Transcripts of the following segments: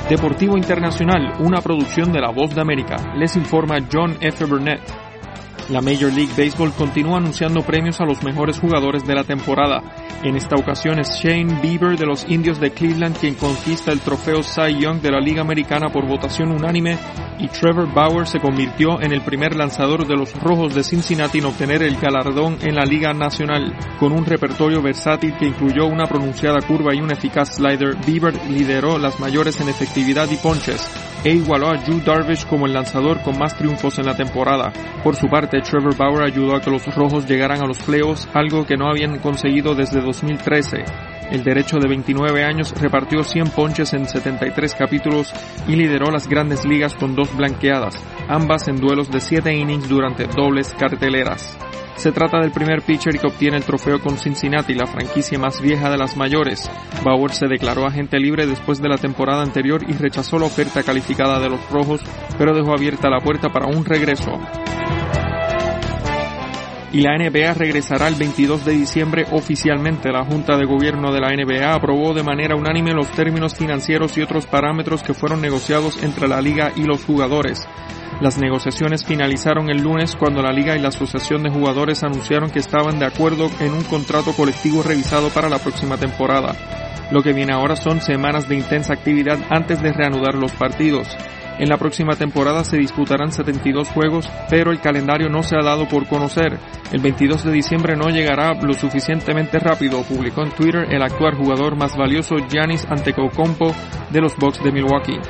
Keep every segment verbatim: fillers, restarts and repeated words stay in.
Deportivo Internacional, una producción de La Voz de América. Les informa John F. Burnett. La Major League Baseball continúa anunciando premios a los mejores jugadores de la temporada. En esta ocasión es Shane Bieber de los Indios de Cleveland quien conquista el trofeo Cy Young de la Liga Americana por votación unánime, y Trevor Bauer se convirtió en el primer lanzador de los Rojos de Cincinnati en obtener el galardón en la Liga Nacional. Con un repertorio versátil que incluyó una pronunciada curva y un eficaz slider, Bieber lideró las mayores en efectividad y ponches, e igualó a Yu Darvish como el lanzador con más triunfos en la temporada. Por su parte, Trevor Bauer ayudó a que los Rojos llegaran a los playoffs, algo que no habían conseguido desde dos mil trece. El derecho de veintinueve años repartió cien ponches en setenta y tres capítulos y lideró las Grandes Ligas con dos blanqueadas, ambas en duelos de siete innings durante dobles carteleras. Se trata del primer pitcher que obtiene el trofeo con Cincinnati, la franquicia más vieja de las mayores. Bauer se declaró agente libre después de la temporada anterior y rechazó la oferta calificada de los Rojos, pero dejó abierta la puerta para un regreso. Y la N B A regresará el veintidós de diciembre oficialmente. La Junta de Gobierno de la N B A aprobó de manera unánime los términos financieros y otros parámetros que fueron negociados entre la liga y los jugadores. Las negociaciones finalizaron el lunes cuando la liga y la asociación de jugadores anunciaron que estaban de acuerdo en un contrato colectivo revisado para la próxima temporada. Lo que viene ahora son semanas de intensa actividad antes de reanudar los partidos. En la próxima temporada se disputarán setenta y dos juegos, pero el calendario no se ha dado por conocer. El veintidós de diciembre no llegará lo suficientemente rápido, publicó en Twitter el actual jugador más valioso Giannis Antetokounmpo de los Bucks de Milwaukee.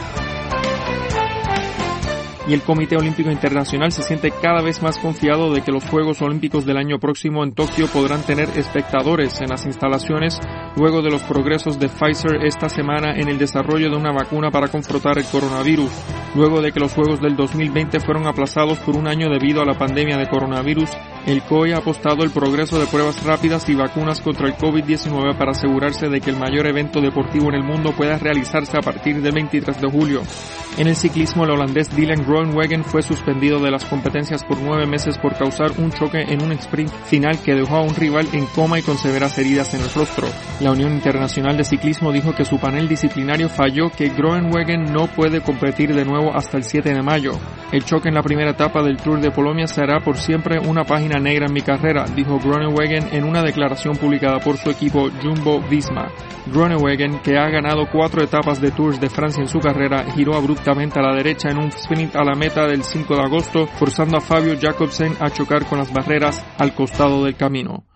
Y el Comité Olímpico Internacional se siente cada vez más confiado de que los Juegos Olímpicos del año próximo en Tokio podrán tener espectadores en las instalaciones luego de los progresos de Pfizer esta semana en el desarrollo de una vacuna para confrontar el coronavirus. Luego de que los Juegos del dos mil veinte fueron aplazados por un año debido a la pandemia de coronavirus, el C O I ha apostado el progreso de pruebas rápidas y vacunas contra el COVID diecinueve para asegurarse de que el mayor evento deportivo en el mundo pueda realizarse a partir del veintitrés de julio. En el ciclismo, el holandés Dylan Groenewegen fue suspendido de las competencias por nueve meses por causar un choque en un sprint final que dejó a un rival en coma y con severas heridas en el rostro. La Unión Internacional de Ciclismo dijo que su panel disciplinario falló que Groenewegen no puede competir de nuevo hasta el siete de mayo. El choque en la primera etapa del Tour de Polonia será por siempre una página negra en mi carrera, dijo Groenewegen en una declaración publicada por su equipo Jumbo-Visma. Groenewegen, que ha ganado cuatro etapas de Tours de Francia en su carrera, giró abruptamente a la derecha en un sprint a la meta del cinco de agosto, forzando a Fabio Jakobsen a chocar con las barreras al costado del camino.